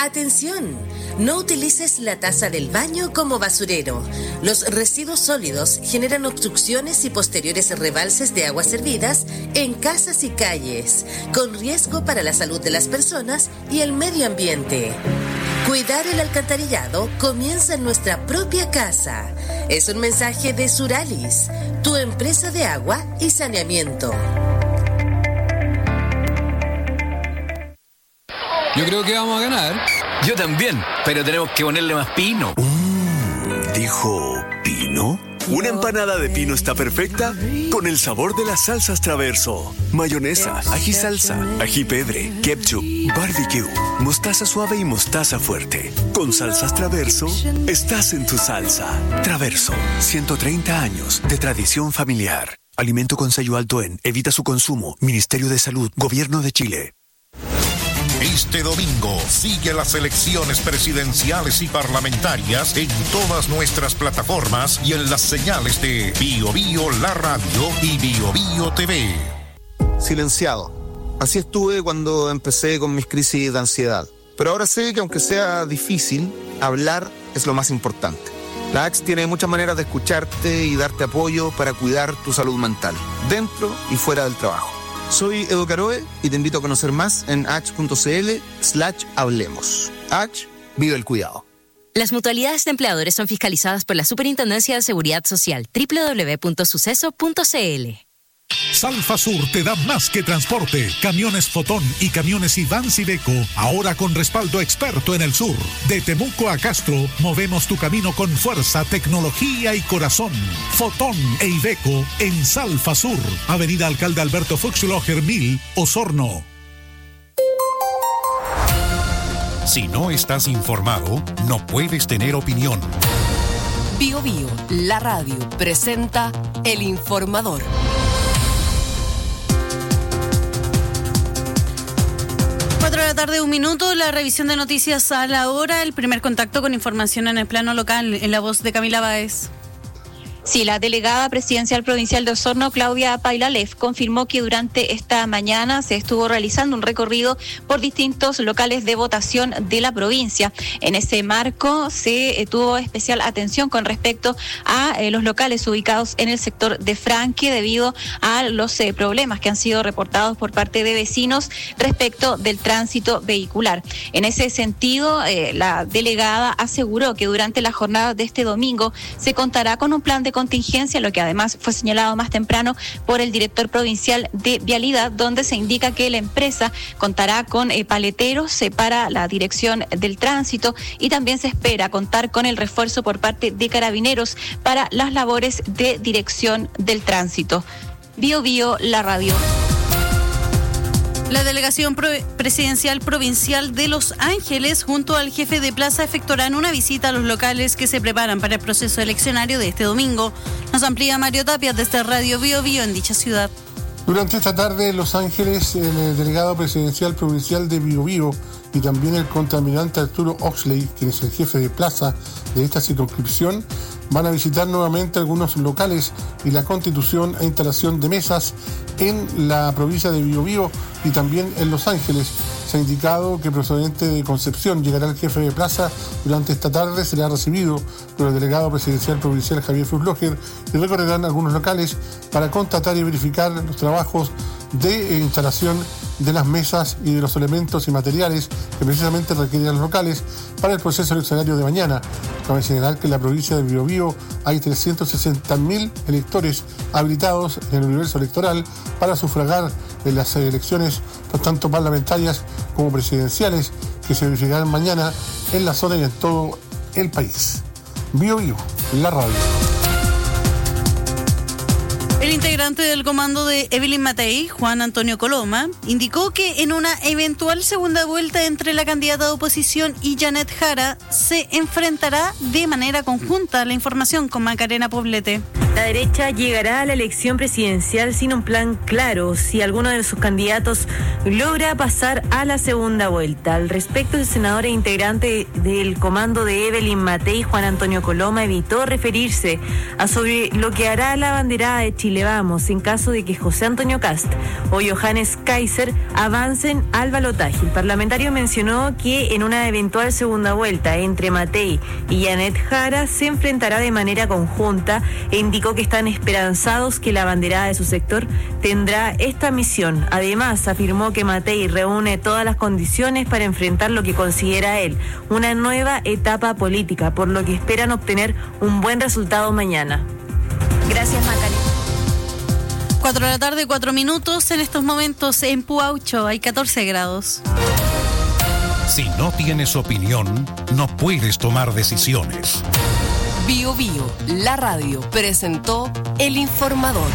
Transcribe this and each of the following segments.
¡Atención! No utilices la taza del baño como basurero. Los residuos sólidos generan obstrucciones y posteriores rebalses de aguas servidas en casas y calles, con riesgo para la salud de las personas y el medio ambiente. Cuidar el alcantarillado comienza en nuestra propia casa. Es un mensaje de Suralis, tu empresa de agua y saneamiento. Yo creo que vamos a ganar. Yo también, pero tenemos que ponerle más pino. ¿Dijo pino? Una empanada de pino está perfecta con el sabor de las salsas Traverso. Mayonesa, ají salsa, ají pedre, ketchup, barbecue, mostaza suave y mostaza fuerte. Con salsas Traverso, estás en tu salsa. Traverso, 130 años de tradición familiar. Alimento con sello alto en. Evita su consumo. Ministerio de Salud, Gobierno de Chile. Este domingo sigue las elecciones presidenciales y parlamentarias en todas nuestras plataformas y en las señales de Bio Bio La Radio y Bio Bio TV. Silenciado. Así estuve cuando empecé con mis crisis de ansiedad. Pero ahora sé que aunque sea difícil, hablar es lo más importante. La ACH tiene muchas maneras de escucharte y darte apoyo para cuidar tu salud mental, dentro y fuera del trabajo. Soy Edo Caroe y te invito a conocer más en ach.cl/hablemos. Ach, vive el cuidado. Las mutualidades de empleadores son fiscalizadas por la Superintendencia de Seguridad Social. www.suceso.cl. Salfasur te da más que transporte. Camiones Fotón y camiones Ivans Iveco, ahora con respaldo experto en el sur. De Temuco a Castro, movemos tu camino con fuerza, tecnología y corazón. Fotón e Iveco en Salfasur, Avenida Alcalde Alberto Fuchslocher 1000, Osorno. Si no estás informado, no puedes tener opinión. Bio Bio, la radio, presenta El Informador. 4:01 p.m, la revisión de noticias a la hora, el primer contacto con información en el plano local, en la voz de Camila Báez. Sí, la delegada presidencial provincial de Osorno, Claudia Pailalef, confirmó que durante esta mañana se estuvo realizando un recorrido por distintos locales de votación de la provincia. En ese marco se tuvo especial atención con respecto a los locales ubicados en el sector de Franque debido a los problemas que han sido reportados por parte de vecinos respecto del tránsito vehicular. En ese sentido, la delegada aseguró que durante la jornada de este domingo se contará con un plan de contingencia, lo que además fue señalado más temprano por el director provincial de Vialidad, donde se indica que la empresa contará con paleteros para la dirección del tránsito y también se espera contar con el refuerzo por parte de carabineros para las labores de dirección del tránsito. Bio Bio, la radio. La delegación presidencial provincial de Los Ángeles junto al jefe de plaza efectuarán una visita a los locales que se preparan para el proceso eleccionario de este domingo. Nos amplía Mario Tapia desde Radio Bio Bio en dicha ciudad. Durante esta tarde en Los Ángeles, el delegado presidencial provincial de Bio Bio y también el contraalmirante Arturo Oxley, quien es el jefe de plaza de esta circunscripción, van a visitar nuevamente algunos locales y la constitución e instalación de mesas en la provincia de Bio Bio y también en Los Ángeles. Se ha indicado que procedente de Concepción llegará el jefe de plaza durante esta tarde, será recibido por el delegado presidencial provincial Javier Fuchslocher y recorrerán algunos locales para constatar y verificar los trabajos de instalación de las mesas y de los elementos y materiales que precisamente requieren los locales para el proceso eleccionario de mañana. Cabe señalar que en la provincia de Bio Bio hay 360.000 electores habilitados en el universo electoral para sufragar en las elecciones, tanto parlamentarias como presidenciales, que se verificarán mañana en la zona y en todo el país. Bio Bio, la radio. El integrante del comando de Evelyn Matei, Juan Antonio Coloma, indicó que en una eventual segunda vuelta entre la candidata de oposición y Janet Jara se enfrentará de manera conjunta. La información con Macarena Poblete. La derecha llegará a la elección presidencial sin un plan claro si alguno de sus candidatos logra pasar a la segunda vuelta. Al respecto, el senador e integrante del comando de Evelyn Matei, Juan Antonio Coloma, evitó referirse a sobre lo que hará la banderada de Chile Vamos en caso de que José Antonio Kast o Johannes Kaiser avancen al balotaje. El parlamentario mencionó que en una eventual segunda vuelta entre Matei y Janet Jara se enfrentará de manera conjunta e indicó que están esperanzados que la banderada de su sector tendrá esta misión. Además, afirmó que Matei reúne todas las condiciones para enfrentar lo que considera él una nueva etapa política, por lo que esperan obtener un buen resultado mañana. Gracias, Macarena. 4 de la tarde, 4 minutos. En estos momentos en Puaucho hay 14 grados. Si no tienes opinión, no puedes tomar decisiones. Bio Bio, la radio, presentó El Informador.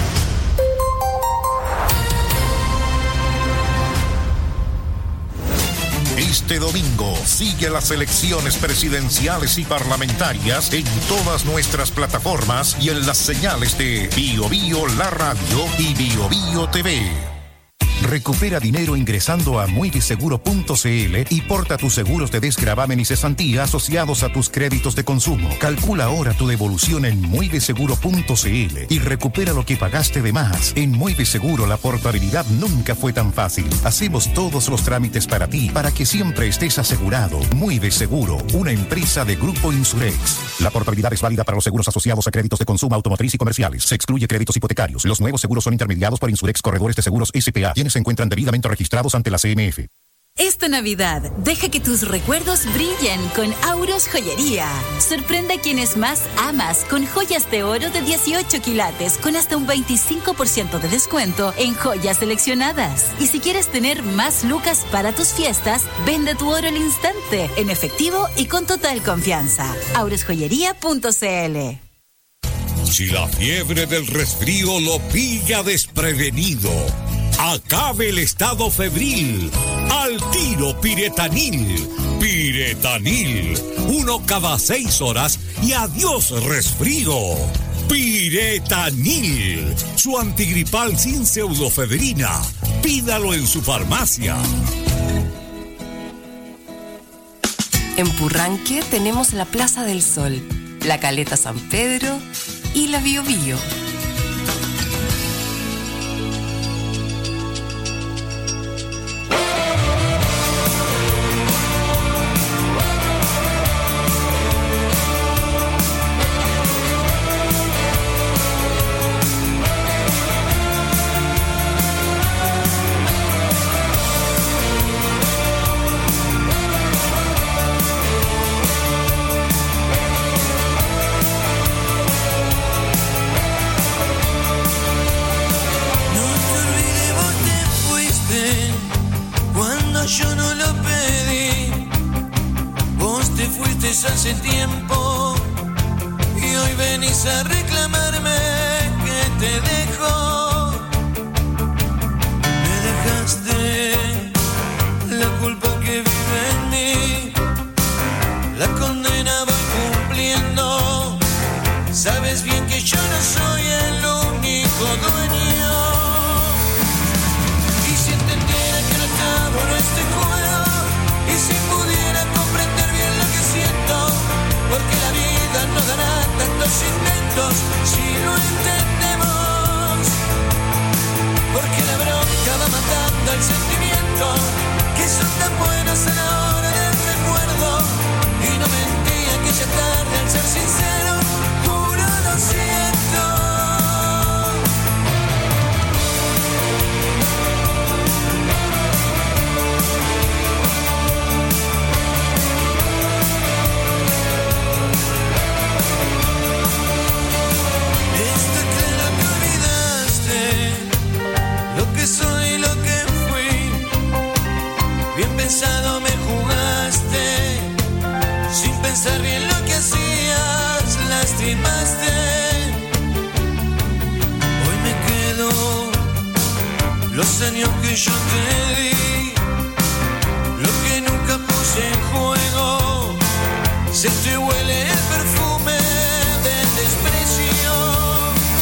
Este domingo sigue las elecciones presidenciales y parlamentarias en todas nuestras plataformas y en las señales de Bio Bio, la radio y Bio Bio TV. Recupera dinero ingresando a muybiseguro.cl y porta tus seguros de desgravamen y cesantía asociados a tus créditos de consumo. Calcula ahora tu devolución en muybiseguro.cl y recupera lo que pagaste de más. En Muy Biseguro la portabilidad nunca fue tan fácil. Hacemos todos los trámites para ti, para que siempre estés asegurado. Muy Biseguro, una empresa de Grupo Insurex. La portabilidad es válida para los seguros asociados a créditos de consumo automotriz y comerciales. Se excluye créditos hipotecarios. Los nuevos seguros son intermediados por Insurex Corredores de Seguros S.p.A. quienes se encuentran debidamente registrados ante la CMF. Esta Navidad, deja que tus recuerdos brillen con Auros Joyería. Sorprende a quienes más amas con joyas de oro de 18 quilates con hasta un 25% de descuento en joyas seleccionadas. Y si quieres tener más lucas para tus fiestas, vende tu oro al instante, en efectivo y con total confianza. aurosjoyería.cl. Si la fiebre del resfrío lo pilla desprevenido, acabe el estado febril. Al tiro Piretanil. Piretanil. 1 cada 6 horas y adiós resfrío. Piretanil. Su antigripal sin pseudofebrina. Pídalo en su farmacia. En Purranque tenemos la Plaza del Sol, la Caleta San Pedro y la Bio Bio. Hace tiempo y hoy venís a reclamarme que te dejo. Me dejaste la culpa que vive en mí, la condena voy cumpliendo. Sabes bien que yo no soy el único dueño. Y si entendiera que no está bueno este juego, y si pudiera comprender bien lo que siento, porque la vida no dará tantos intentos si lo entendemos, porque la bronca va matando el sentimiento, que son tan buenos a la hora del recuerdo, y no mentía que ya tarde al ser sincero, juro lo siento. Soy lo que fui, bien pensado me jugaste, sin pensar bien lo que hacías, lastimaste. Hoy me quedo los años que yo te di, lo que nunca puse en juego, se te huele el perfume del desprecio.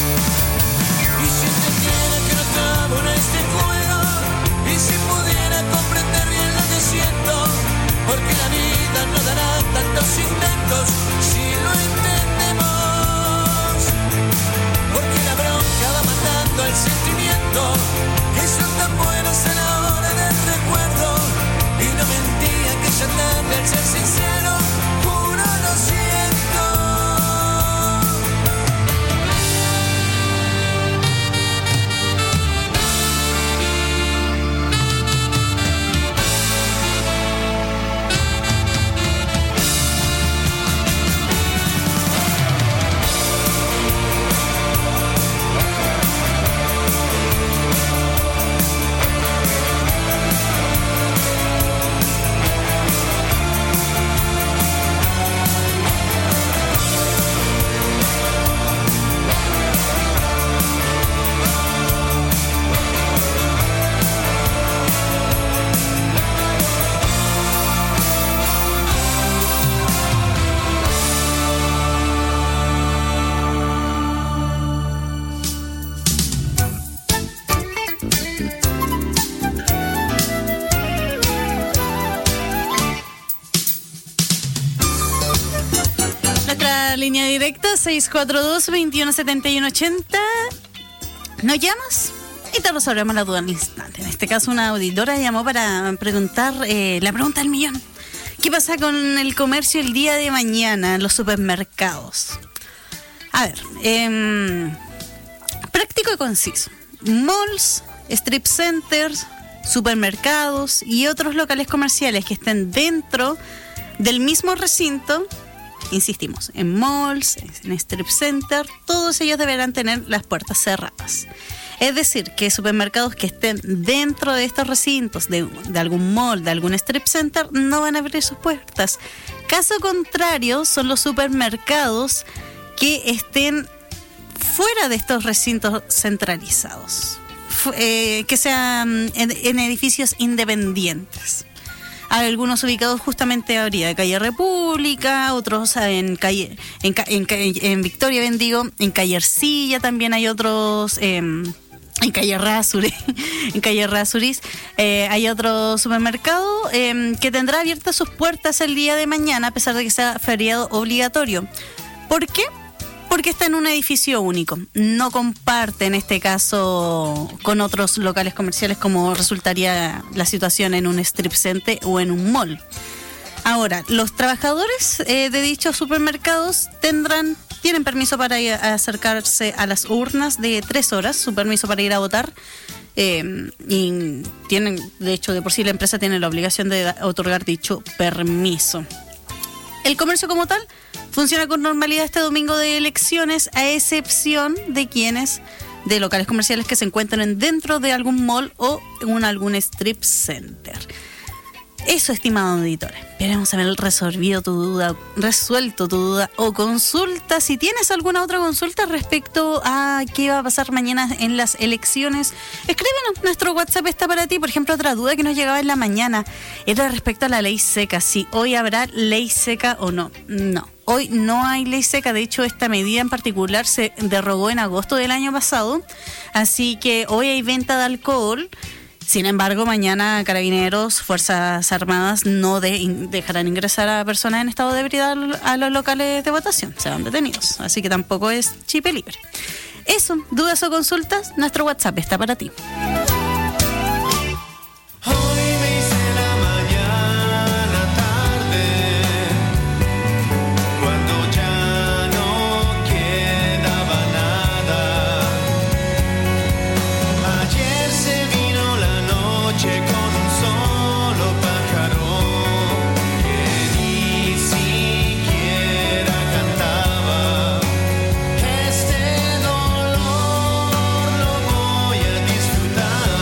línea directa 642-217180. ¿Nos llamas? Y te resolvemos la duda al instante. En este caso, una auditora llamó para preguntar la pregunta del millón. ¿Qué pasa con el comercio el día de mañana en los supermercados? A ver, práctico y conciso. Malls, strip centers, supermercados y otros locales comerciales que estén dentro del mismo recinto, insistimos, en malls, en strip center, todos ellos deberán tener las puertas cerradas. Es decir, que supermercados que estén dentro de estos recintos, de algún mall, de algún strip center, no van a abrir sus puertas. Caso contrario, son los supermercados que estén fuera de estos recintos centralizados, que sean en edificios independientes. Hay algunos ubicados justamente habría de Calle República, otros en Victoria, en Calle Ercilla también hay otros, en Calle Errázuriz, hay otro supermercado que tendrá abiertas sus puertas el día de mañana a pesar de que sea feriado obligatorio. ¿Por qué? Porque está en un edificio único. No comparte en este caso con otros locales comerciales como resultaría la situación en un strip center o en un mall. Ahora, los trabajadores de dichos supermercados tienen permiso para acercarse a las urnas de 3 horas, su permiso para ir a votar. Y tienen, de hecho, de por sí la empresa tiene la obligación de otorgar dicho permiso. El comercio como tal funciona con normalidad este domingo de elecciones, a excepción de locales comerciales que se encuentren dentro de algún mall o en algún strip center. Eso, estimado auditor. Esperemos haber resuelto tu duda o consulta. Si tienes alguna otra consulta respecto a qué va a pasar mañana en las elecciones, escríbenos. Nuestro WhatsApp está para ti. Por ejemplo, otra duda que nos llegaba en la mañana era respecto a la ley seca. Si hoy habrá ley seca o no. No, hoy no hay ley seca. De hecho, esta medida en particular se derogó en agosto del año pasado. Así que hoy hay venta de alcohol. Sin embargo, mañana Carabineros, Fuerzas Armadas no dejarán ingresar a personas en estado de ebriedad a los locales de votación. Serán detenidos. Así que tampoco es chip libre. Eso, dudas o consultas, nuestro WhatsApp está para ti. Este dolor lo voy a disfrutar.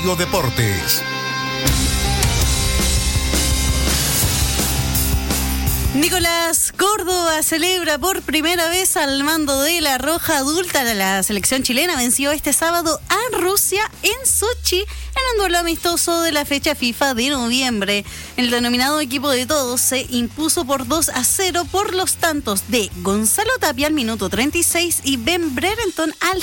Radio Deportes. Nicolás Córdoba celebra por primera vez al mando de la Roja Adulta. La selección chilena venció este sábado a Rusia en Sochi en un duelo amistoso de la fecha FIFA de noviembre. El denominado equipo de todos se impuso por 2-0 por los tantos de Gonzalo Tapia al minuto 36 y Ben Brereton al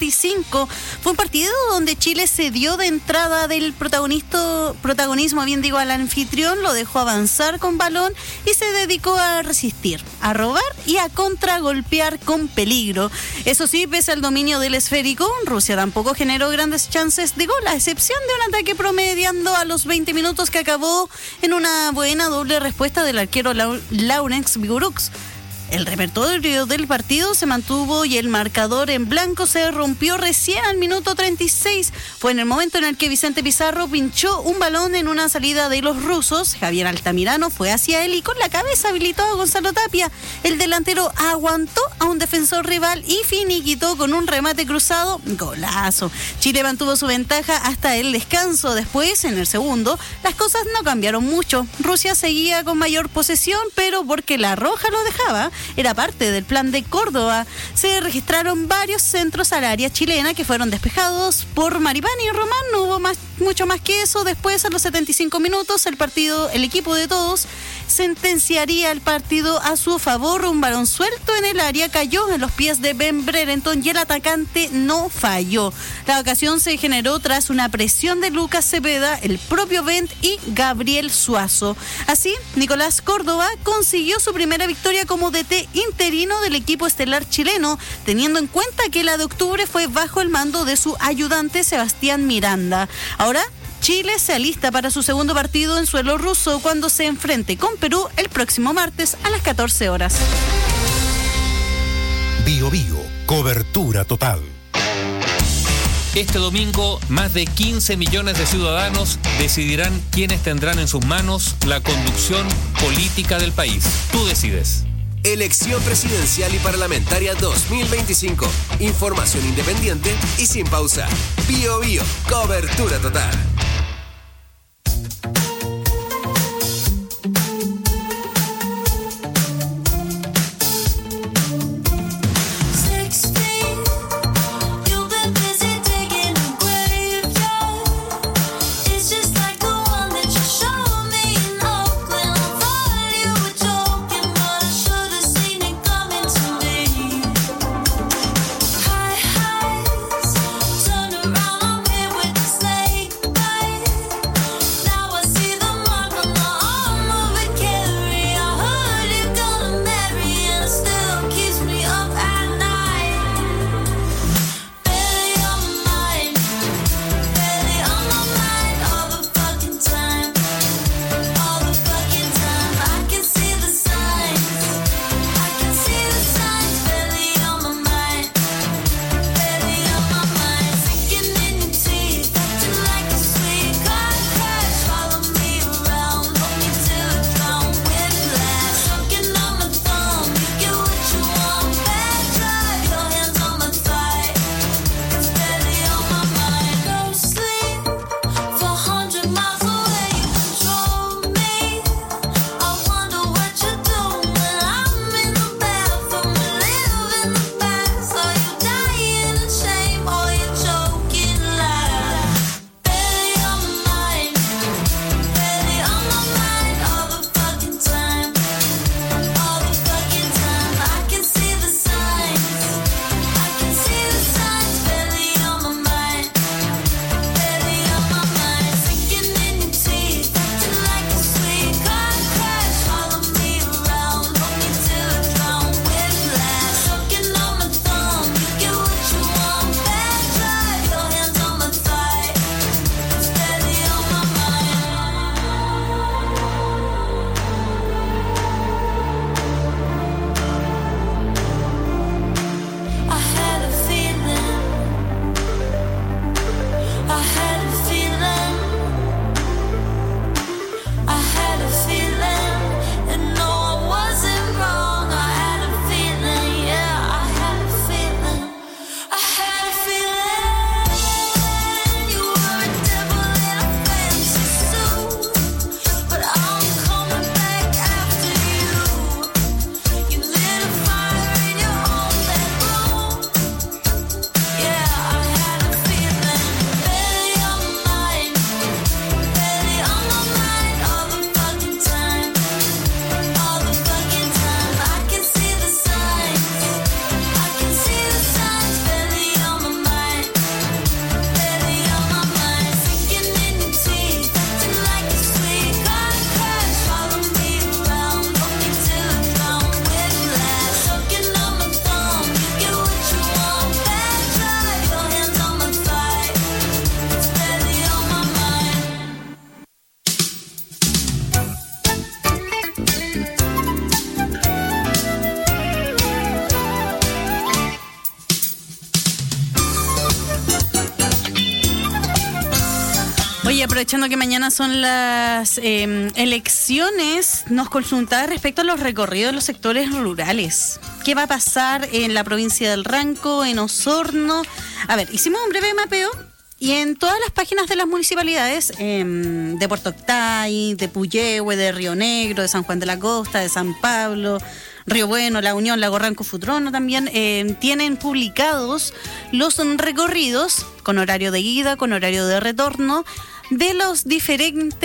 75. Fue un partido donde Chile se dio de entrada del protagonismo, al anfitrión, lo dejó avanzar con balón y se dedicó a resistir, a robar y a contragolpear con peligro. Eso sí, pese al dominio del esférico, Rusia tampoco generó grandes chances de gol, a excepción de un ataque promediando a los 20 minutos que acabó en una buena doble respuesta del arquero Lawrence Vigouroux. El repertorio del partido se mantuvo y el marcador en blanco se rompió recién al minuto 36. Fue en el momento en el que Vicente Pizarro pinchó un balón en una salida de los rusos. Javier Altamirano fue hacia él y con la cabeza habilitó a Gonzalo Tapia. El delantero aguantó a un defensor rival y finiquitó con un remate cruzado. Golazo. Chile mantuvo su ventaja hasta el descanso. Después, en el segundo, las cosas no cambiaron mucho. Rusia seguía con mayor posesión, pero porque la Roja lo dejaba, era parte del plan de Córdoba. Se registraron varios centros al área chilena que fueron despejados por Maripán y Román. No hubo mucho más que eso. Después, a los 75 minutos, el equipo de todos sentenciaría el partido a su favor. Un balón suelto en el área cayó en los pies de Ben Brereton y el atacante no falló. La ocasión se generó tras una presión de Lucas Cepeda, el propio Ben y Gabriel Suazo. Así, Nicolás Córdoba consiguió su primera victoria como DT interino del equipo estelar chileno, teniendo en cuenta que la de octubre fue bajo el mando de su ayudante Sebastián Miranda. Ahora, Chile se alista para su segundo partido en suelo ruso cuando se enfrente con Perú el próximo martes a las 14 horas. Bio Bio, cobertura total. Este domingo, más de 15 millones de ciudadanos decidirán quiénes tendrán en sus manos la conducción política del país. Tú decides. Elección presidencial y parlamentaria 2025. Información independiente y sin pausa. Bio Bio, cobertura total. Bye. aprovechando que mañana son las elecciones, nos consultaba respecto a los recorridos de los sectores rurales. ¿Qué va a pasar en la provincia del Ranco, en Osorno? A ver, hicimos un breve mapeo y en todas las páginas de las municipalidades, de Puerto Octay, de Puyehue, de Río Negro, de San Juan de la Costa, de San Pablo, Río Bueno, La Unión, Lago Ranco, Futrono también, tienen publicados los recorridos con horario de ida, con horario de retorno, de los diferentes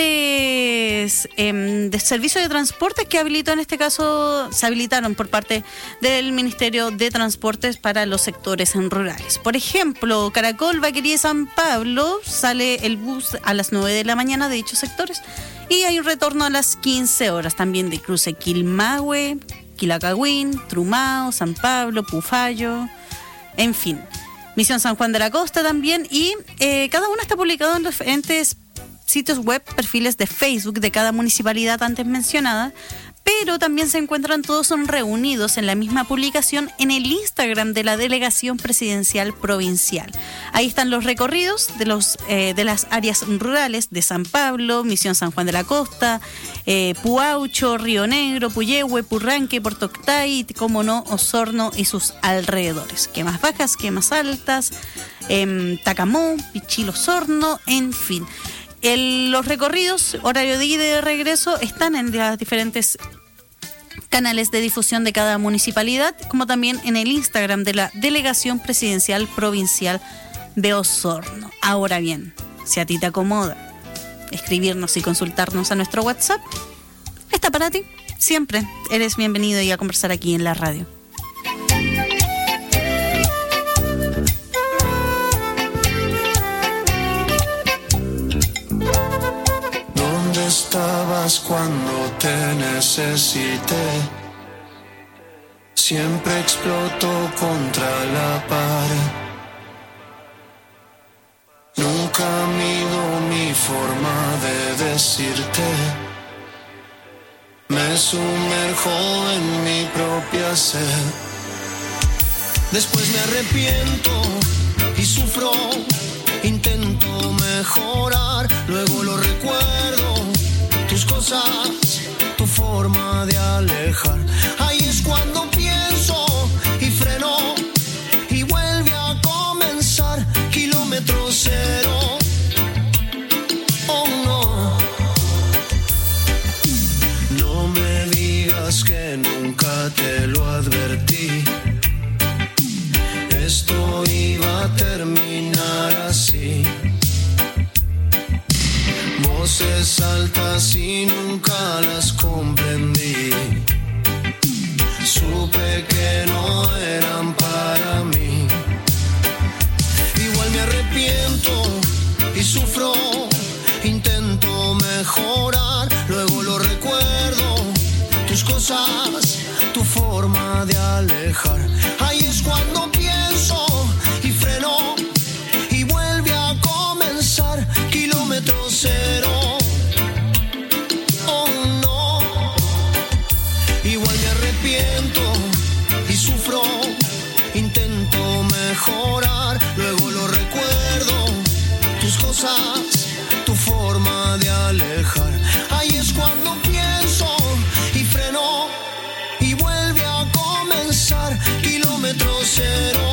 de servicios de transporte que habilitó, en este caso, se habilitaron por parte del Ministerio de Transportes para los sectores rurales. Por ejemplo, Caracol, Vaquería y San Pablo, sale el bus a las 9 de la mañana de dichos sectores y hay un retorno a las 15 horas, también de cruce Quilmahue, Quilacagüín, Trumao, San Pablo, Pufayo, en fin. Misión San Juan de la Costa también, y cada uno está publicado en los diferentes sitios web, perfiles de Facebook de cada municipalidad antes mencionada, pero también se encuentran todos reunidos en la misma publicación en el Instagram de la Delegación Presidencial Provincial. Ahí están los recorridos de las áreas rurales de San Pablo, Misión San Juan de la Costa, Puaucho, Río Negro, Puyehue, Purranque, Puerto Octay, como no, Osorno y sus alrededores. Que más bajas, que más altas, Tacamú, Pichil, Osorno, en fin. Los recorridos, horario de ida y de regreso, están en las diferentes canales de difusión de cada municipalidad, como también en el Instagram de la Delegación Presidencial Provincial de Osorno. Ahora bien, si a ti te acomoda escribirnos y consultarnos a nuestro WhatsApp, está para ti. Siempre eres bienvenido y a conversar aquí en la radio. ¿Dónde estabas cuando te necesité? Siempre exploto contra la pared. Nunca mido mi forma de decirte. Me sumerjo en mi propia sed. Después me arrepiento y sufro. Intento mejorar, luego lo recuerdo. Tus cosas, tu forma de alejar. Ahí es cuando pienso y freno y vuelve a comenzar. Kilómetro cero. Oh no. No me digas que nunca te lo advertí. Esto iba a terminar así. Voces altas y nunca las comprendí. Supe que no eran para mí. Igual me arrepiento y sufro. Intento mejorar, luego lo recuerdo. Tus cosas, tu forma de alejar. Ahí es cuando pienso y freno y vuelve a comenzar. Kilómetro cero. Oh no. Igual me arrepiento y sufro. Intento mejorar, luego lo recuerdo. Tus cosas, tu forma de alejar. Ahí es cuando pienso y freno y vuelve a comenzar. Kilómetro cero.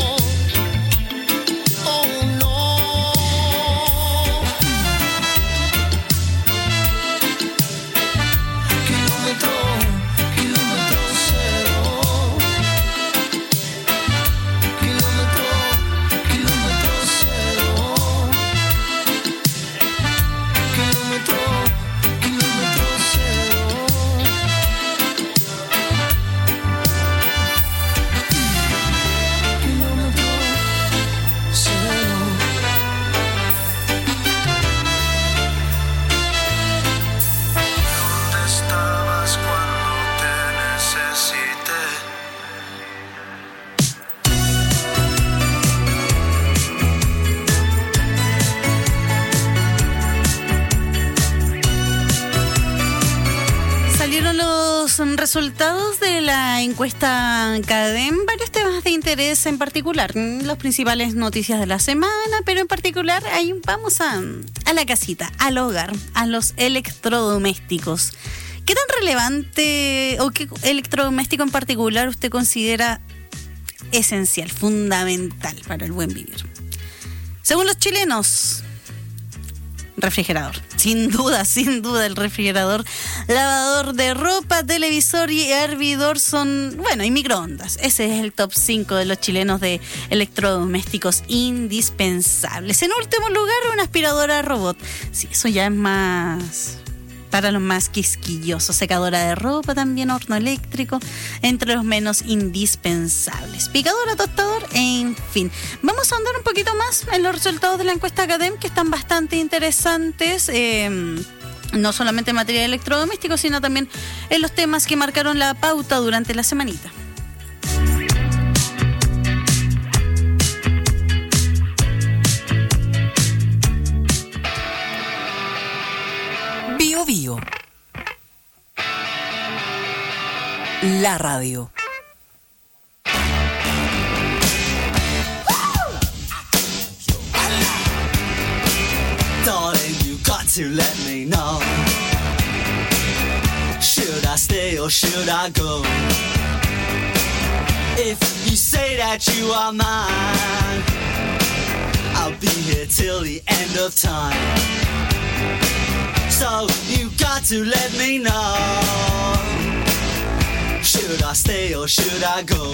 Oh no. Kilómetro cero. resultados de la encuesta CADEM, varios temas de interés en particular, las principales noticias de la semana, pero en particular ahí vamos a la casita, al hogar, a los electrodomésticos. ¿Qué tan relevante o qué electrodoméstico en particular usted considera esencial, fundamental para el buen vivir? Según los chilenos, refrigerador. Sin duda, el refrigerador, lavador de ropa, televisor y hervidor son, bueno, y microondas. Ese es el top 5 de los chilenos de electrodomésticos indispensables. En último lugar, una aspiradora robot. Sí, eso ya es más para los más quisquillosos. Secadora de ropa también, horno eléctrico, entre los menos indispensables. Picadora, tostador, en fin. Vamos a andar un poquito más en los resultados de la encuesta CADEM, que están bastante interesantes, no solamente en materia de electrodomésticos, sino también en los temas que marcaron la pauta durante la semanita. Bio Bio. La radio. Darling, you got to let me know. Should I stay or should I go? If you say that you are mine, I'll be here till the end of time. So you got to let me know. Should I stay or should I go?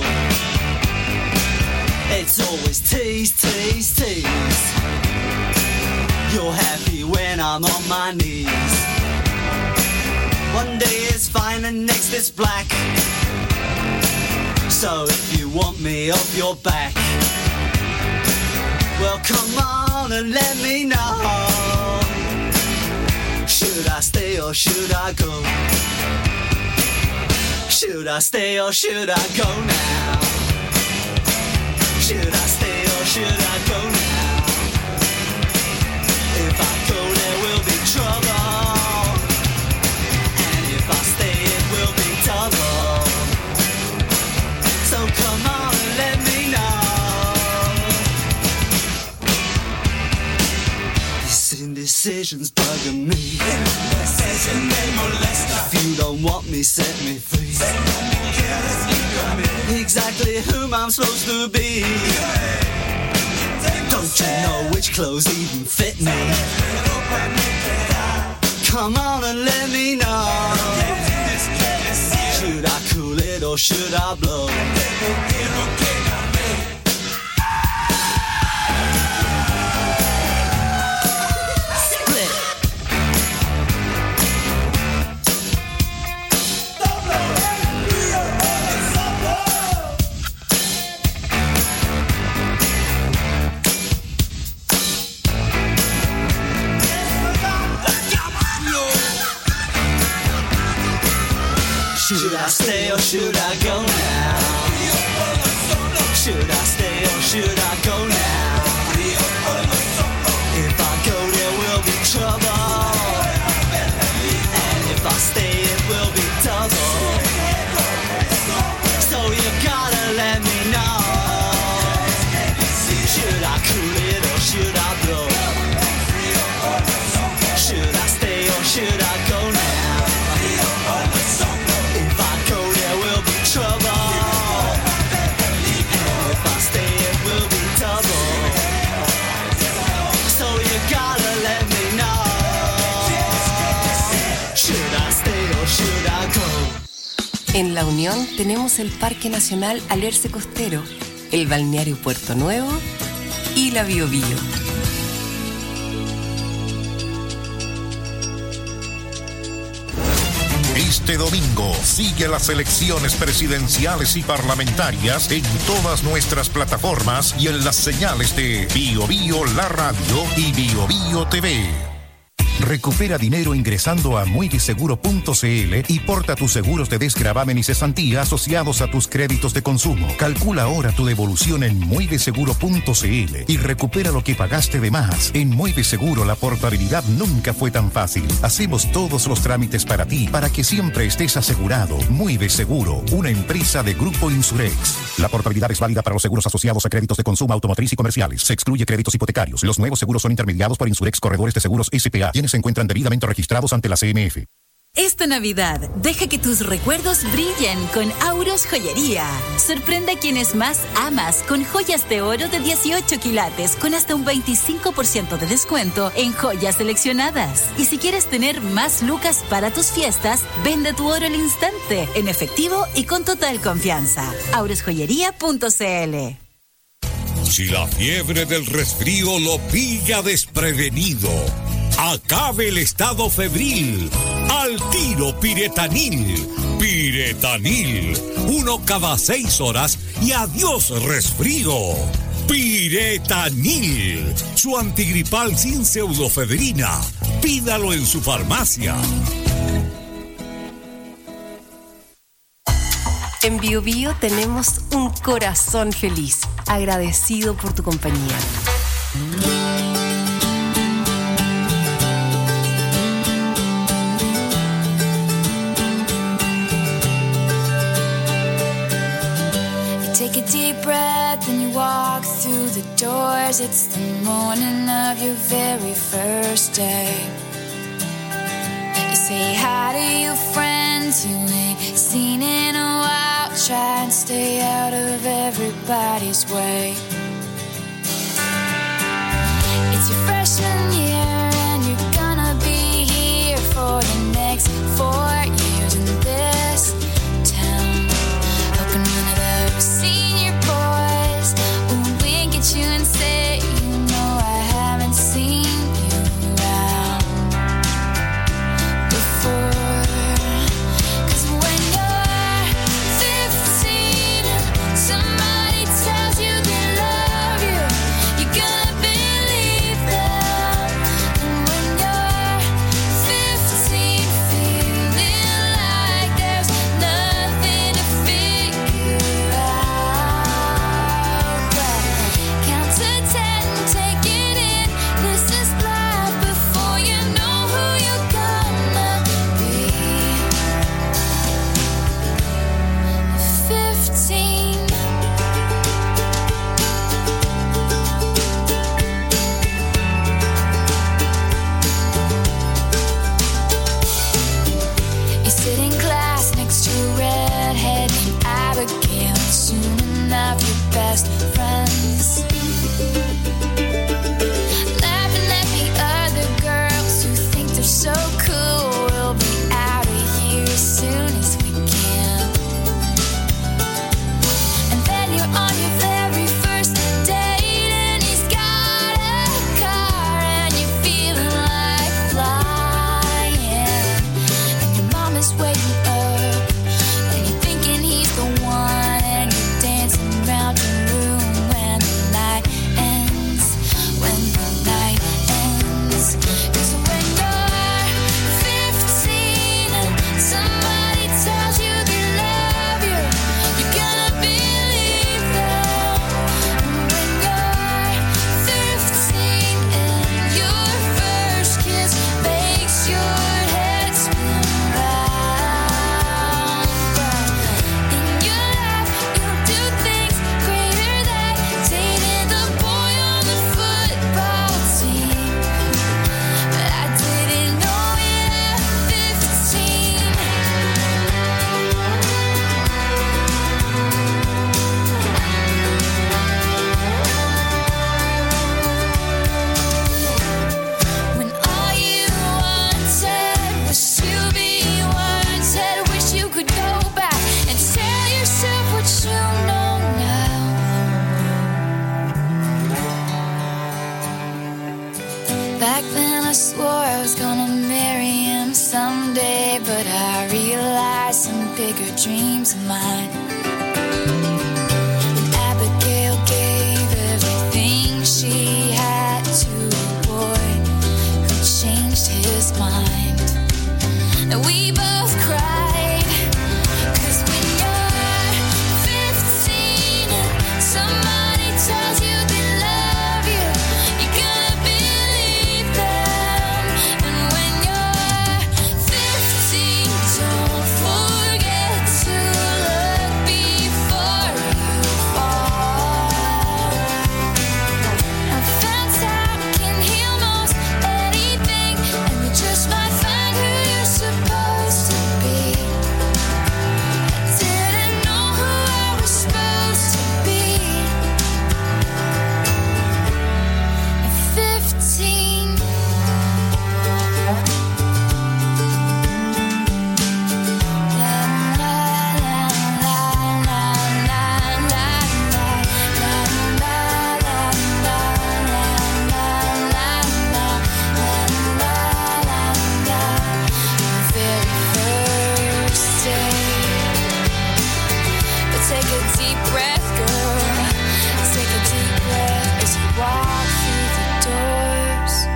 It's always tease, tease, tease. You're happy when I'm on my knees. One day it's fine and next it's black. So if you want me off your back, well come on and let me know. Should I stay or should I go? Should I stay or should I go now? Should I stay or should I go now? If I go there will be trouble, and if I stay it will be double. So come on and let me know. This indecision's bugging me. If you don't want me, set me free. Exactly whom I'm supposed to be. Don't you know which clothes even fit me? Come on and let me know. Should I cool it or should I blow? Should I stay or should I go now? Should I stay or should I go now? If I go there will be trouble, and if I stay it will be double. So you gotta let me know. Should I cool it or should I blow? Should I stay or should I go now? En La Unión tenemos el Parque Nacional Alerce Costero, el Balneario Puerto Nuevo y la Bio Bio. Este domingo sigue las elecciones presidenciales y parlamentarias en todas nuestras plataformas y en las señales de Bio Bio La Radio y Bio Bio TV. Recupera dinero ingresando a muybiseguro.cl y porta tus seguros de desgravamen y cesantía asociados a tus créditos de consumo. Calcula ahora tu devolución en muybiseguro.cl y recupera lo que pagaste de más. En Muy Seguro la portabilidad nunca fue tan fácil. Hacemos todos los trámites para ti, para que siempre estés asegurado. Muy Seguro, una empresa de Grupo Insurex. La portabilidad es válida para los seguros asociados a créditos de consumo automotriz y comerciales. Se excluye créditos hipotecarios. Los nuevos seguros son intermediados por Insurex Corredores de Seguros S.p.A., quienes se encuentran debidamente registrados ante la CMF. Esta Navidad, deja que tus recuerdos brillen con Auros Joyería. Sorprende a quienes más amas con joyas de oro de 18 quilates con hasta un 25% de descuento en joyas seleccionadas. Y si quieres tener más lucas para tus fiestas, vende tu oro al instante, en efectivo y con total confianza. aurosjoyería.cl. Si la fiebre del resfrío lo pilla desprevenido, acabe el estado febril. Al tiro Piretanil. Piretanil. 1 cada 6 horas y adiós resfrío. Piretanil. Su antigripal sin pseudofebrina. Pídalo en su farmacia. En Bio Bio tenemos un corazón feliz, agradecido por tu compañía. Take a deep breath and you walk through the doors. It's the morning of your very first day. You say hi to your friends you ain't seen in a while. Try and stay out of everybody's way. It's your freshman year and you're gonna be here for the next 4 years in this town. Hoping one of those senior boys will wink at you and say, you know I haven't seen you around before. 'Cause when you're 15 and somebody tells you they love you, you're gonna believe them. And when you're 15 feeling like there's nothing to figure out, count to 10, take it in. This is life before you know who you're gonna be. 15. You sit in class next to a redhead named Abigail. Soon enough, your best friends. Laughing at the other girls who think they're so cool. We'll be out of here as soon as we can. And then you're on your very first date and he's got a car and you're feeling like flying. And your mom is waiting up and you're thinking he's the one and you're dancing around your room when the night ends. When the night ends. 'Cause when you're 15 and somebody tells you they love you, you're gonna believe them. And when you're 15 and your first kiss makes your head spin round. But in your life you'll do things greater than dating the boy on the football team. But I didn't know it at 15. When all you wanted was to be wanted, wish you could go back and tell yourself what you know now. Back then I swore I was gonna marry him someday, but I realized some bigger dreams of mine. And Abigail gave everything she had to a boy who changed his deep breath, girl. Take a deep breath as you walk through the doors.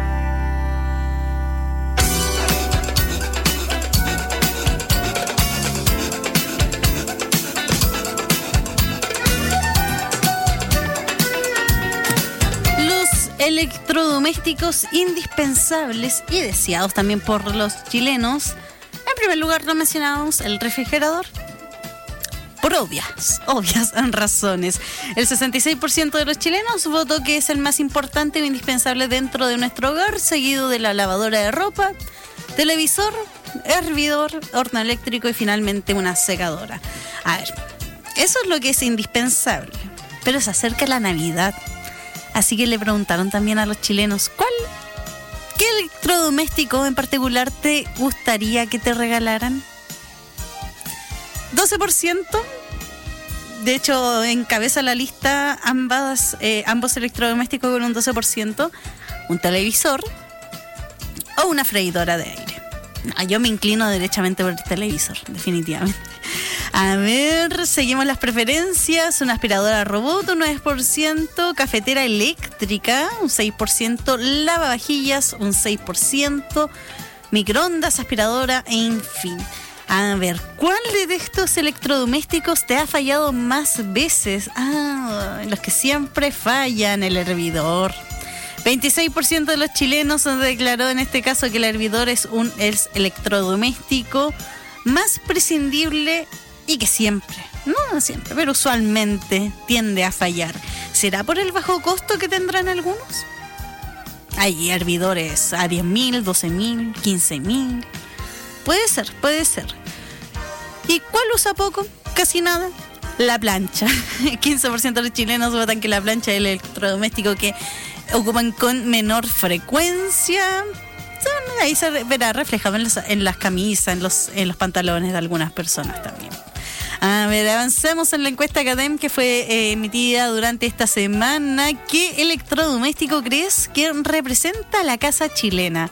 Electrodomésticos indispensables y deseados también por los chilenos. En primer lugar lo mencionábamos, el refrigerador. Por obvias razones. El 66% de los chilenos votó que es el más importante e indispensable dentro de nuestro hogar, seguido de la lavadora de ropa, televisor, hervidor, horno eléctrico y finalmente una secadora. A ver, eso es lo que es indispensable, pero se acerca la Navidad. Así que le preguntaron también a los chilenos, ¿qué electrodoméstico en particular te gustaría que te regalaran? 12%, de hecho encabeza la lista ambos electrodomésticos con un 12%, un televisor o una freidora de aire. No, yo me inclino derechamente por el televisor, definitivamente. A ver, seguimos las preferencias. Una aspiradora robot, un 9%. Cafetera eléctrica, un 6%. Lavavajillas, un 6%. Microondas, aspiradora, en fin. A ver, ¿cuál de estos electrodomésticos te ha fallado más veces? Los que siempre fallan, el hervidor. 26% de los chilenos declaró en este caso que el hervidor es electrodoméstico más prescindible y que siempre, no siempre, pero usualmente tiende a fallar. ¿Será por el bajo costo que tendrán algunos? Hay hervidores a 10.000, 12.000, 15.000. Puede ser. ¿Y cuál usa poco? Casi nada. La plancha. 15% de los chilenos votan que la plancha es el electrodoméstico que ocupan con menor frecuencia. Ahí se verá reflejado en las camisas, en los pantalones de algunas personas también. A ver, avancemos en la encuesta Academ que fue emitida durante esta semana. ¿Qué electrodoméstico crees que representa a la casa chilena?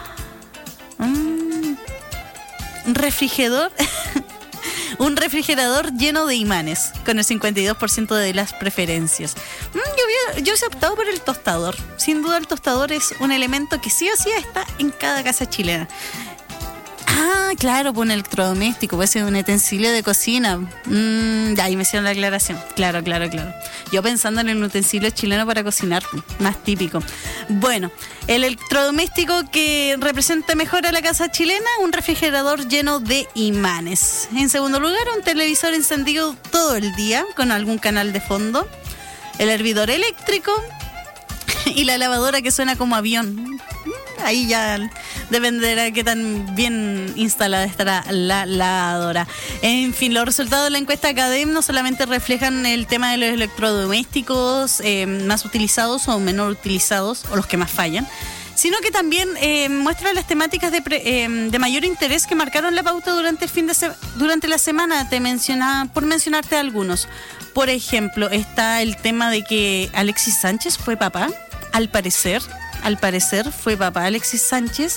Un refrigerador lleno de imanes, con el 52% de las preferencias. Yo hubiese optado por el tostador. Sin duda el tostador es un elemento que sí o sí está en cada casa chilena. Claro, pues un electrodoméstico, puede ser un utensilio de cocina. Ahí me hicieron la aclaración. Claro. Yo pensando en el utensilio chileno para cocinar, más típico. Bueno, el electrodoméstico que representa mejor a la casa chilena, un refrigerador lleno de imanes. En segundo lugar, un televisor encendido todo el día con algún canal de fondo. El hervidor eléctrico y la lavadora que suena como avión. Ahí ya dependerá de qué tan bien instalada estará la lavadora. En fin, los resultados de la encuesta Academ no solamente reflejan el tema de los electrodomésticos más utilizados o menor utilizados, o los que más fallan, sino que también muestran las temáticas de mayor interés que marcaron la pauta durante la semana. Por mencionarte algunos. Por ejemplo, está el tema de que Alexis Sánchez fue papá, al parecer fue papá Alexis Sánchez.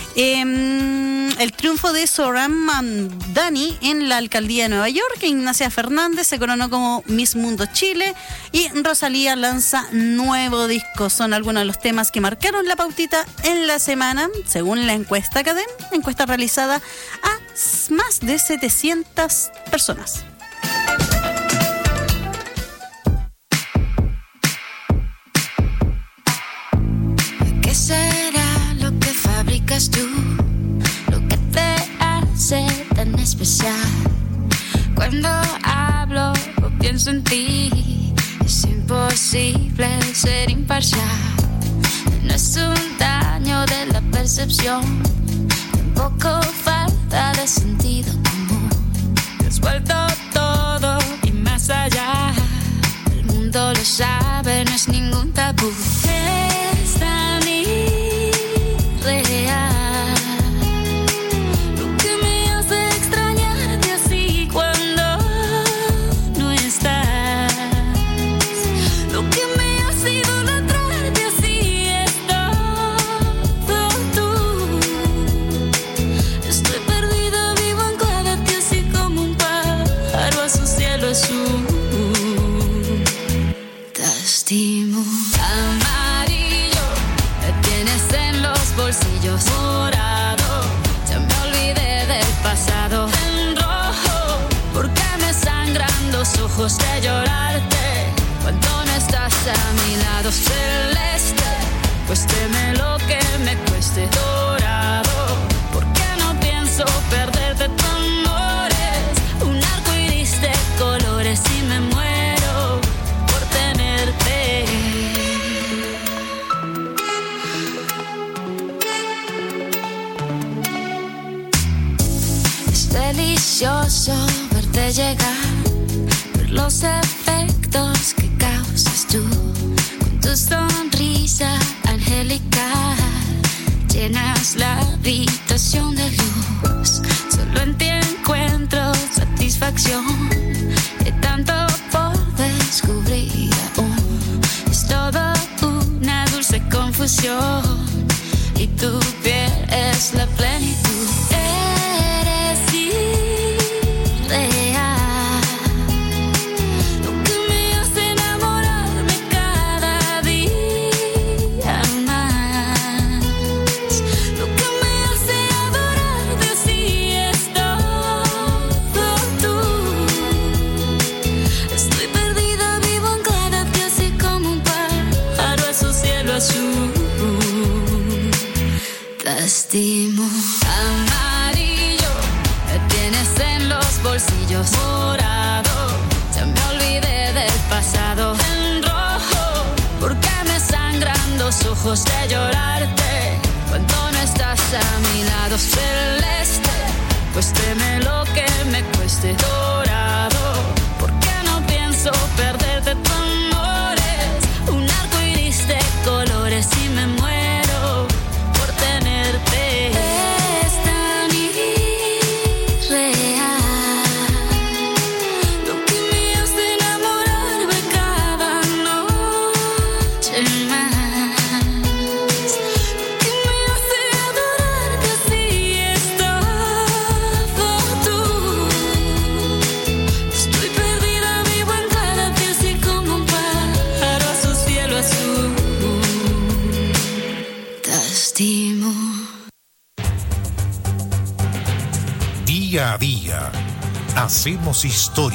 El triunfo de Zohran Mamdani en la alcaldía de Nueva York. Ignacia Fernández se coronó como Miss Mundo Chile. Y Rosalía lanza nuevo disco. Son algunos de los temas que marcaron la pautita en la semana, según la encuesta Academ, encuesta realizada a más de 700 personas. ¿Qué será lo que fabricas tú? Lo que te hace tan especial. Cuando hablo o pienso en ti, es imposible ser imparcial. No es un daño de la percepción, tampoco falta de sentido común. Te has vuelto todo y más allá. El mundo lo sabe, no es ningún tabú. Es tan irreal lo que me hace extrañarte así cuando no estás. Lo que me hace idolatrarte así es todo tú. Estoy perdida, vivo anclada a ti así como un pájaro a su cielo azul. lastimo. Amarillo, me tienes en los bolsillos. Morado, ya me olvidé del pasado. En rojo, porque me sangran los ojos de llorarte cuando no estás a mi lado. Celeste, cuésteme lo que me cueste. Dorado, porque no pienso perderte tu amor. Es un arco iris de colores y me muero por tenerte. Es delicioso verte llegar, ver los efectos que causas tú con tu sonrisa angelical. Llenas la habitación de luz, solo en ti encuentro satisfacción. De tanto por descubrir aún, es todo una dulce confusión. Y tu piel es la plenitud. Eres irreal, lo que me hace enamorarme cada día más. Lo que me hace adorarte así es todo tú. Estoy perdida, vivo anclada a ti así como un pájaro a su cielo azul. Lastimo. Amarillo, me tienes en los bolsillos. Morado, ya me olvidé del pasado. En rojo, porque me sangran los ojos de llorarte cuando no estás a mi lado. Celeste, cuésteme lo que me cueste. Dorado, porque no pienso perderte tu amor. Es un arco iris de colores y me muero por tenerte. Es tan irreal, lo que me hace enamorarme cada noche más. Lo que me hace adorarte así es todo tú. Estoy perdida, vivo anclada a ti así como un pájaro a su cielo azul. Lastimo. Día a día, hacemos historia.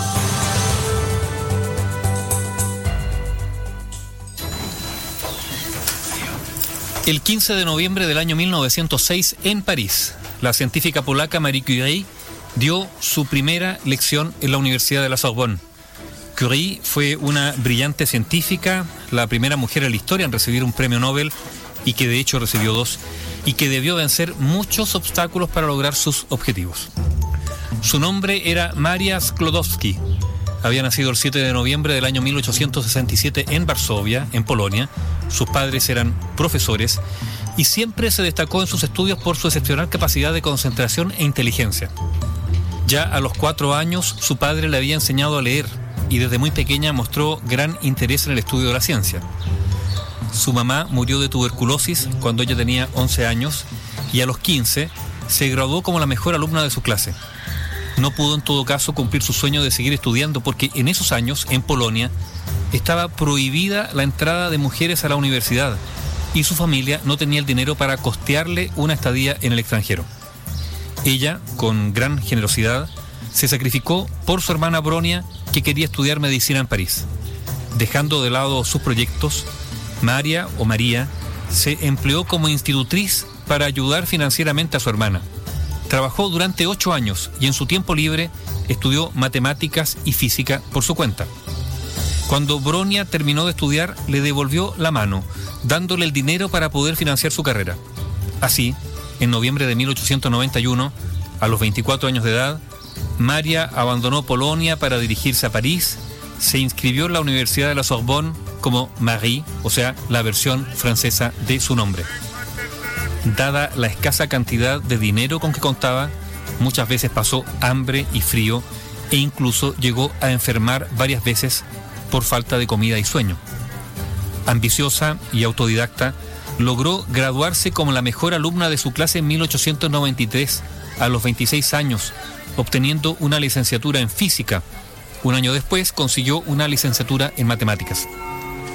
El 15 de noviembre del año 1906, en París, la científica polaca Marie Curie dio su primera lección en la Universidad de la Sorbonne. Curie fue una brillante científica, la primera mujer en la historia en recibir un premio Nobel, y que de hecho recibió 2, y que debió vencer muchos obstáculos para lograr sus objetivos. Su nombre era Maria Sklodowska. Había nacido el 7 de noviembre del año 1867 en Varsovia, en Polonia. Sus padres eran profesores y siempre se destacó en sus estudios por su excepcional capacidad de concentración e inteligencia. Ya a los 4 años su padre le había enseñado a leer y desde muy pequeña mostró gran interés en el estudio de la ciencia. Su mamá murió de tuberculosis cuando ella tenía 11 años y a los 15 se graduó como la mejor alumna de su clase. No pudo en todo caso cumplir su sueño de seguir estudiando porque en esos años, en Polonia, estaba prohibida la entrada de mujeres a la universidad y su familia no tenía el dinero para costearle una estadía en el extranjero. Ella, con gran generosidad, se sacrificó por su hermana Bronia, que quería estudiar medicina en París. Dejando de lado sus proyectos, María se empleó como institutriz para ayudar financieramente a su hermana. Trabajó durante 8 años y en su tiempo libre estudió matemáticas y física por su cuenta. Cuando Bronia terminó de estudiar, le devolvió la mano, dándole el dinero para poder financiar su carrera. Así, en noviembre de 1891, a los 24 años de edad, Maria abandonó Polonia para dirigirse a París, se inscribió en la Universidad de la Sorbonne como Marie, o sea, la versión francesa de su nombre. Dada la escasa cantidad de dinero con que contaba, muchas veces pasó hambre y frío e incluso llegó a enfermar varias veces por falta de comida y sueño. Ambiciosa y autodidacta, logró graduarse como la mejor alumna de su clase en 1893, a los 26 años, obteniendo una licenciatura en física. Un año después consiguió una licenciatura en matemáticas.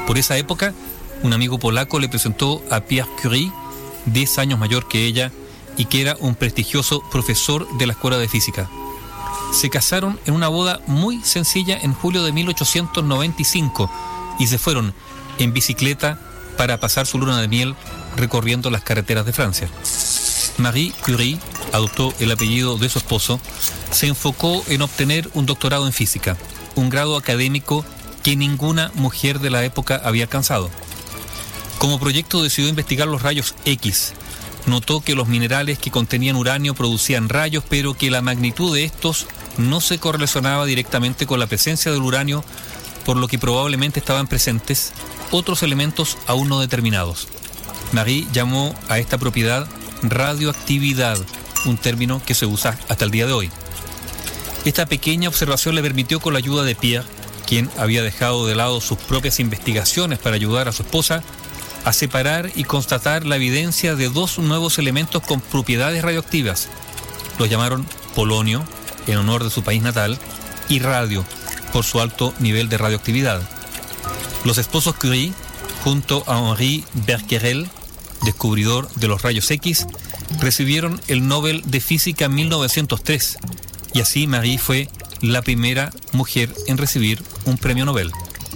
Por esa época, un amigo polaco le presentó a Pierre Curie, 10 años mayor que ella, y que era un prestigioso profesor de la Escuela de Física. Se casaron en una boda muy sencilla en julio de 1895 y se fueron en bicicleta para pasar su luna de miel recorriendo las carreteras de Francia. Marie Curie adoptó el apellido de su esposo, se enfocó en obtener un doctorado en física, un grado académico que ninguna mujer de la época había alcanzado. Como proyecto decidió investigar los rayos X. Notó que los minerales que contenían uranio producían rayos, pero que la magnitud de estos no se correlacionaba directamente con la presencia del uranio, por lo que probablemente estaban presentes otros elementos aún no determinados. Marie llamó a esta propiedad radioactividad, un término que se usa hasta el día de hoy. Esta pequeña observación le permitió, con la ayuda de Pierre, quien había dejado de lado sus propias investigaciones para ayudar a su esposa, a separar y constatar la evidencia de dos nuevos elementos con propiedades radioactivas. Los llamaron polonio, en honor de su país natal, y radio, por su alto nivel de radioactividad. Los esposos Curie, junto a Henri Becquerel, descubridor de los rayos X, recibieron el Nobel de Física en 1903, y así Marie fue la primera mujer en recibir un premio Nobel.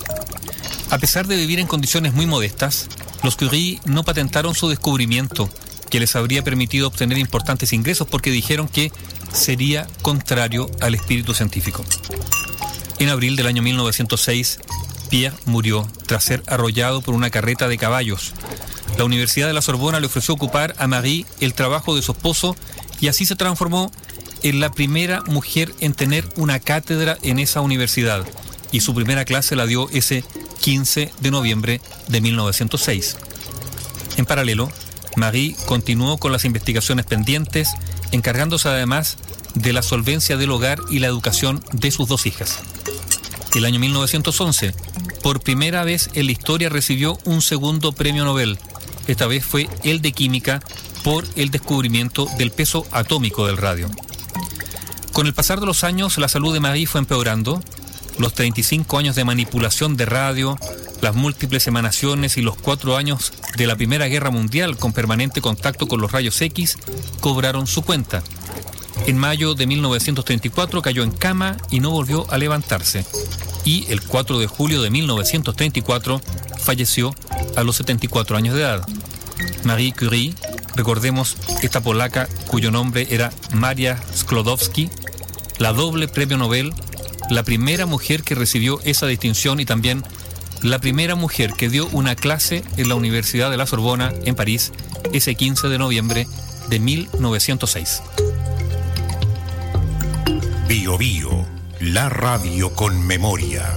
A pesar de vivir en condiciones muy modestas, los Curie no patentaron su descubrimiento, que les habría permitido obtener importantes ingresos, porque dijeron que sería contrario al espíritu científico. En abril del año 1906, Pierre murió tras ser arrollado por una carreta de caballos. La Universidad de la Sorbona le ofreció ocupar a Marie el trabajo de su esposo y así se transformó en la primera mujer en tener una cátedra en esa universidad, y su primera clase la dio ese 15 de noviembre de 1906. En paralelo, Marie continuó con las investigaciones pendientes, encargándose además de la solvencia del hogar y la educación de sus dos hijas. El año 1911, por primera vez en la historia, recibió un segundo premio Nobel. Esta vez fue el de química por el descubrimiento del peso atómico del radio. Con el pasar de los años, la salud de Marie fue empeorando. Los 35 años de manipulación de radio, las múltiples emanaciones y los 4 años de la Primera Guerra Mundial con permanente contacto con los rayos X cobraron su cuenta. En mayo de 1934 cayó en cama y no volvió a levantarse. Y el 4 de julio de 1934 falleció a los 74 años de edad. Marie Curie, recordemos, esta polaca cuyo nombre era Maria Sklodowska, la doble premio Nobel, la primera mujer que recibió esa distinción y también la primera mujer que dio una clase en la Universidad de la Sorbona en París ese 15 de noviembre de 1906. Bio Bio, la radio con memoria.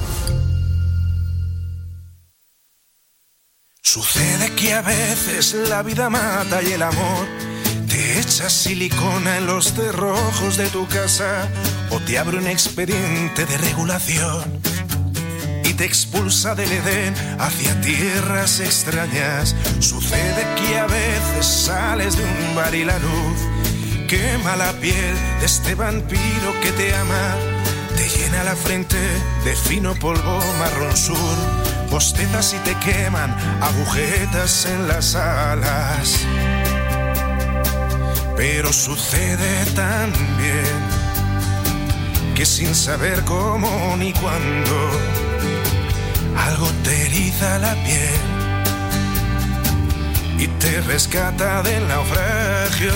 Sucede que a veces la vida mata y el amor te echa silicona en los cerrojos de tu casa o te abre un expediente de regulación y te expulsa del Edén hacia tierras extrañas. Sucede que a veces sales de un bar y la luz quema la piel de este vampiro que te ama, te llena la frente de fino polvo marrón sur, bostezas y te queman agujetas en las alas. Pero sucede también que sin saber cómo ni cuándo algo te eriza la piel y te rescata del naufragio.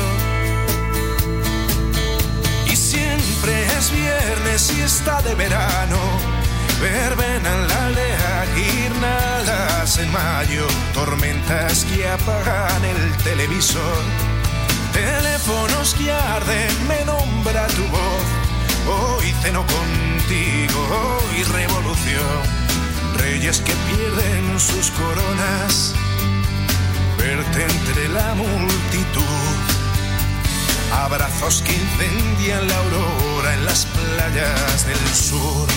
Y siempre es viernes y está de verano, verbena en la aldea, guirnaldas en mayo, tormentas que apagan el televisor, teléfonos que arden, me nombra tu voz. Hoy ceno contigo, hoy revolución, reyes que pierden sus coronas, verte entre la multitud, abrazos que incendian la aurora en las playas del sur.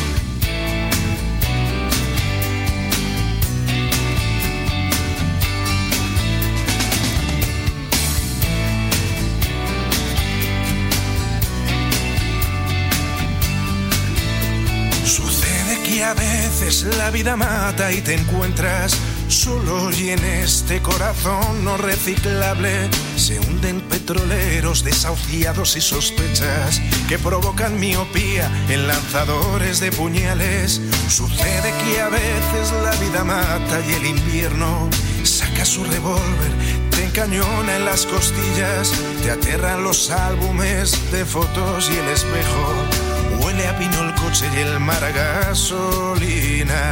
que a veces la vida mata y te encuentras solo, y en este corazón no reciclable se hunden petroleros desahuciados y sospechas que provocan miopía en lanzadores de puñales. Sucede que a veces la vida mata y el invierno saca su revólver, te encañona en las costillas, te aterran los álbumes de fotos y el espejo. Huele a pino el coche y el mar a gasolina.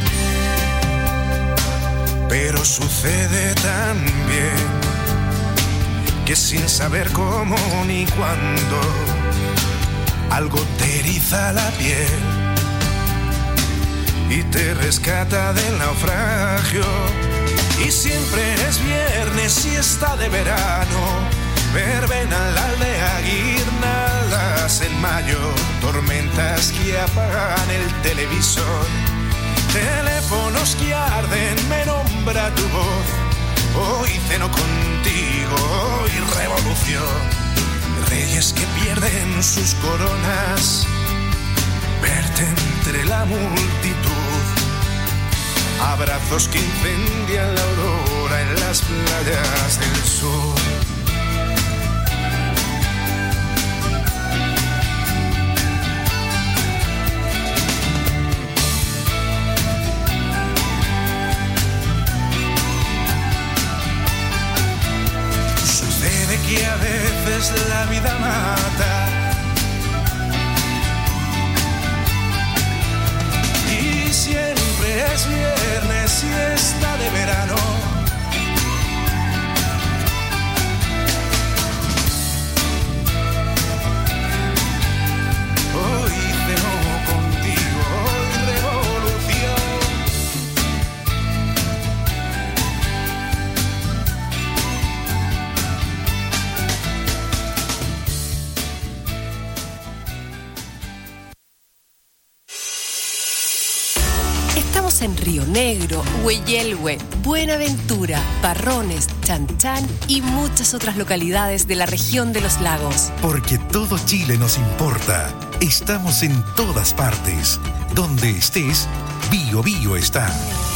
Pero sucede también que sin saber cómo ni cuándo algo te eriza la piel y te rescata del naufragio. Y siempre es viernes y está de verano, verbena en la aldea, guirnaldas en mayo, tormentas que apagan el televisor, teléfonos que arden, me nombra tu voz. Hoy ceno contigo, hoy revolución. Reyes que pierden sus coronas, verte entre la multitud. Abrazos que incendian la aurora en las playas del sur. Que a veces la vida mata y siempre es viernes y está de verano. Hoy ceno contigo, hoy revolución. Estamos en Río Negro, Hueyelhue, Buenaventura, Parrones, Chanchán y muchas otras localidades de la región de los lagos. Porque todo Chile nos importa. Estamos en todas partes. Donde estés, Bio Bio está.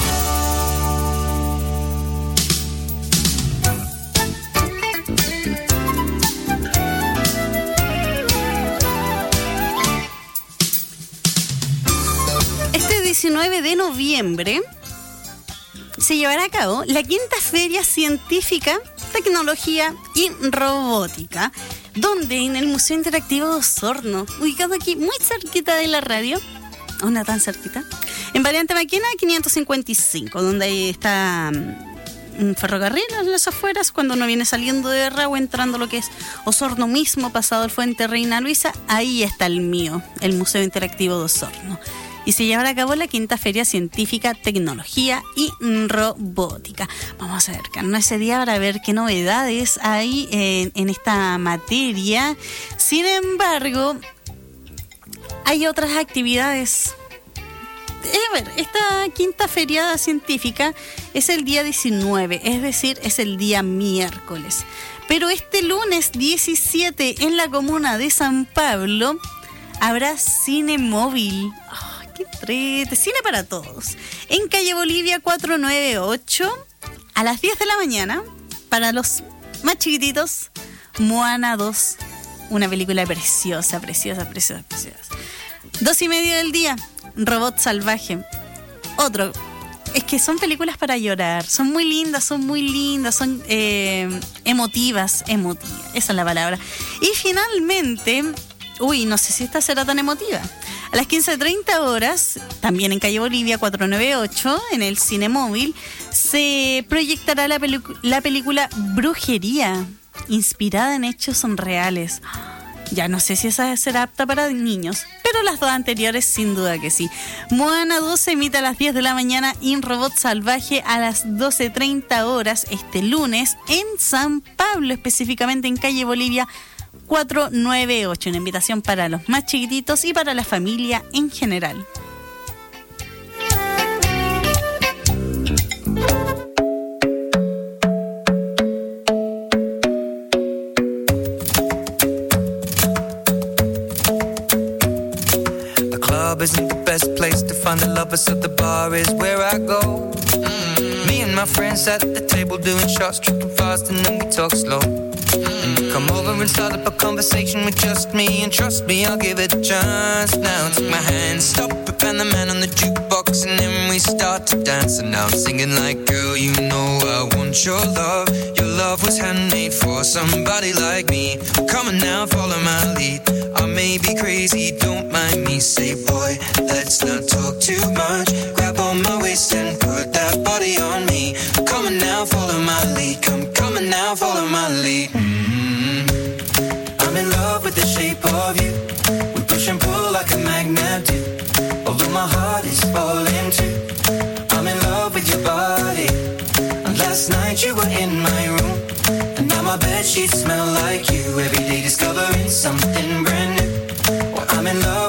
Este 19 de noviembre se llevará a cabo la quinta Feria Científica, Tecnología y Robótica, donde en el Museo Interactivo de Osorno, ubicado aquí muy cerquita de la radio, o no tan cerquita, en Variante Maquena 555, donde ahí está un ferrocarril en las afueras, cuando uno viene saliendo de Berra o entrando a lo que es Osorno mismo, pasado el Fuente Reina Luisa, ahí está el mío, el Museo Interactivo de Osorno. Y se llevará a cabo la quinta Feria Científica, Tecnología y Robótica. Vamos a acercarnos ese día para ver qué novedades hay en esta materia. Sin embargo, hay otras actividades. A ver, esta quinta Feria Científica es el día 19, es decir, es el día miércoles. Pero este lunes 17 en la comuna de San Pablo habrá cine móvil. ¡Qué entrete! Cine para todos. En calle Bolivia 498, a las 10 de la mañana, para los más chiquititos, Moana 2. Una película preciosa, preciosa, preciosa, preciosa. 2:30 del día, Robot Salvaje. Otro. Es que son películas para llorar. Son muy lindas, son emotivas. Esa es la palabra. Y finalmente, no sé si esta será tan emotiva. A las 15:30 horas, también en calle Bolivia 498, en el Cine Móvil, se proyectará la película Brujería, inspirada en hechos reales. Ya no sé si esa será apta para niños, pero las dos anteriores sin duda que sí. Moana 2 se emite a las 10 de la mañana y Robot Salvaje a las 12:30 horas este lunes en San Pablo, específicamente en calle Bolivia 498. Una invitación para los más chiquititos y para la familia en general. The club club isn't the best place to find the lovers, so the bar is where I go. Me and my friends at the table doing shots, tripping fast, and then we talk slow. And you come over and start up a conversation with just me, and trust me, I'll give it a chance. Now take my hand, stop it, and the man on the jukebox, and then we start to dance. And now I'm singing like, girl, you know I want your love. Your love was handmade for somebody like me. Come on now, follow my lead. I may be crazy, don't mind me. Say, boy, let's not talk too much. Grab on my waist and put that body on me. Come on now, follow my lead. Come on now, follow my lead. I'm in love with the shape of you. We push and pull like a magnet do. Although my heart is falling too. I'm in love with your body. And last night you were in my room, and now my bedsheets smell like you. Every day discovering something brand new. Well, I'm in love